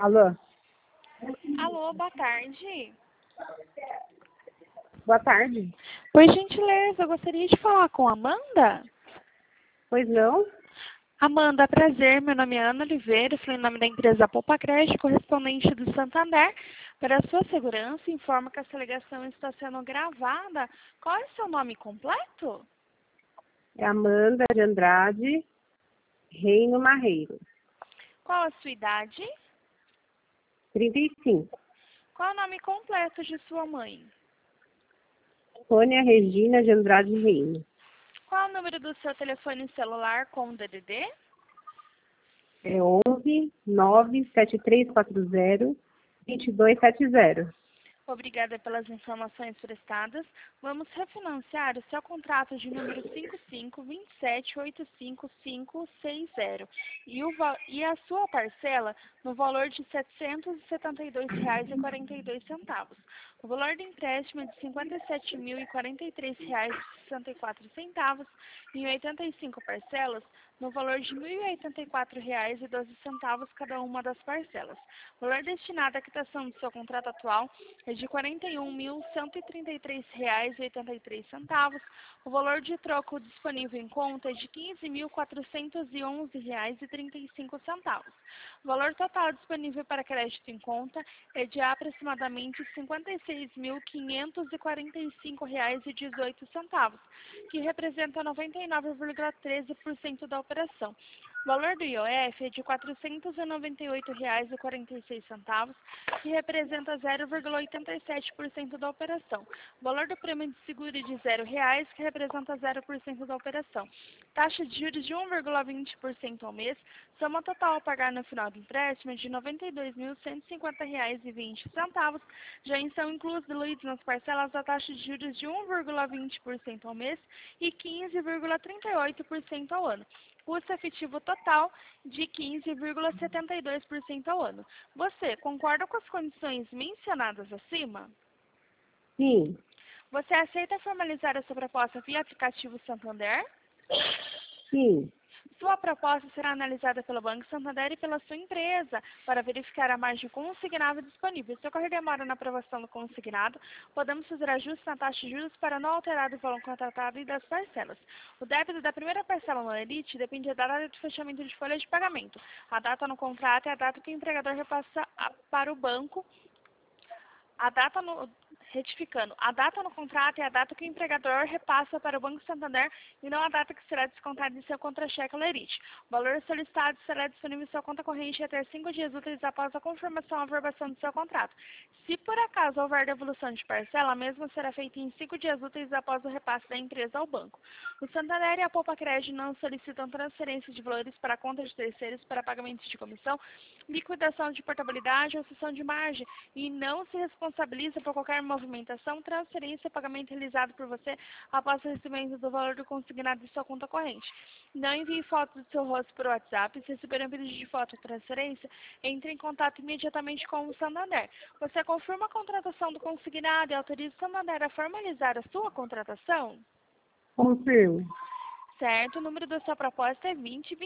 Alô? Alô, boa tarde. Boa tarde. Por gentileza, eu gostaria de falar com a Amanda. Pois não? Amanda, prazer. Meu nome é Ana Oliveira, sou em nome da empresa Popacred, correspondente do Santander. Para a sua segurança, informo que essa ligação está sendo gravada. Qual é o seu nome completo? É Amanda de Andrade Reino Marreiro. Qual a sua idade? 35. Qual é o nome completo de sua mãe? Sônia Regina de Andrade Reino. Qual é o número do seu telefone celular com DDD? É 11 97340 2270. Obrigada pelas informações prestadas. Vamos refinanciar o seu contrato de número 5527855560 e a sua parcela no valor de R$ 772,42. O valor do empréstimo é de R$ 57.043,64 em 85 parcelas, no valor de R$ 1.084,12 cada uma das parcelas. O valor destinado à quitação do seu contrato atual é de R$ 41.133,83. O valor de troco disponível em conta é de R$ 15.411,35. O valor total disponível para crédito em conta é de aproximadamente R$ 56.545,18, que representa 99,13% da operação. O valor do IOF é de R$ 498,46, que representa 0,87% da operação. O valor do prêmio de seguro é de R$ 0,00, que representa 0% da operação. Taxa de juros de 1,20% ao mês. Soma total a pagar no final do empréstimo é de R$ 92.150,20. Já são incluídos nas parcelas a taxa de juros de 1,20% ao mês e 15,38% ao ano. Custo efetivo total de 15,72% ao ano. Você concorda com as condições mencionadas acima? Sim. Você aceita formalizar a sua proposta via aplicativo Santander? Sim. Sua proposta será analisada pelo Banco Santander e pela sua empresa para verificar a margem consignada disponível. Se ocorrer demora na aprovação do consignado, podemos fazer ajustes na taxa de juros para não alterar o valor contratado e das parcelas. O débito da primeira parcela no Elite depende da data de fechamento de folha de pagamento. A data no contrato é a data que o empregador repassa para o banco. Retificando, a data no contrato é a data que o empregador repassa para o Banco Santander e não a data que será descontada em seu contra-cheque Lerite. O valor solicitado será disponível em sua conta corrente até 5 dias úteis após a confirmação ou averbação do seu contrato. Se por acaso houver devolução de parcela, a mesma será feita em 5 dias úteis após o repasse da empresa ao banco. O Santander e a Popacred não solicitam transferência de valores para contas de terceiros para pagamentos de comissão, liquidação de portabilidade ou cessão de margem e não se responsabiliza por qualquer movimentação, transferência ou pagamento realizado por você após o recebimento do valor do consignado de sua conta corrente. Não envie fotos do seu rosto por WhatsApp. Se receber um pedido de foto ou transferência, entre em contato imediatamente com o Santander. Você confirma a contratação do consignado e autoriza o Santander a formalizar a sua contratação? Confirmo. Certo, o número da sua proposta é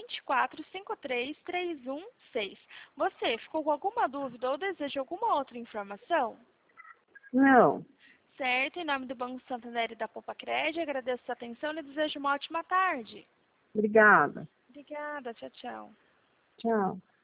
20.24.53.316. Você ficou com alguma dúvida ou deseja alguma outra informação? Não. Certo, em nome do Banco Santander e da Popacred, agradeço a sua atenção e desejo uma ótima tarde. Obrigada. Obrigada, tchau, tchau. Tchau.